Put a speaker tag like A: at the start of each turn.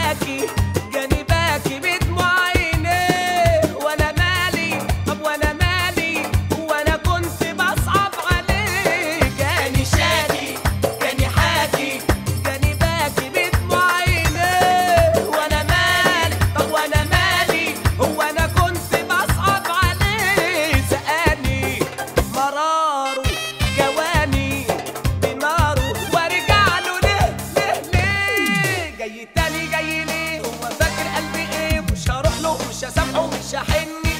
A: حاكي جاني باكي بدموع عينيه، وانا مالي طب وانا مالي وانا كنت بصعب عليه. جاني شاكي جاني حاكي جاني باكي بدموع عينيه، وانا مالي طب وانا مالي وانا كنت بصعب عليه. سقاني مراره جواني بناره وارجع له ليه ليه ليه؟ جاي تاني جاي ليه؟ هو فاكر قلبي ايه؟ مش هروح له مش هسامحه مش هحن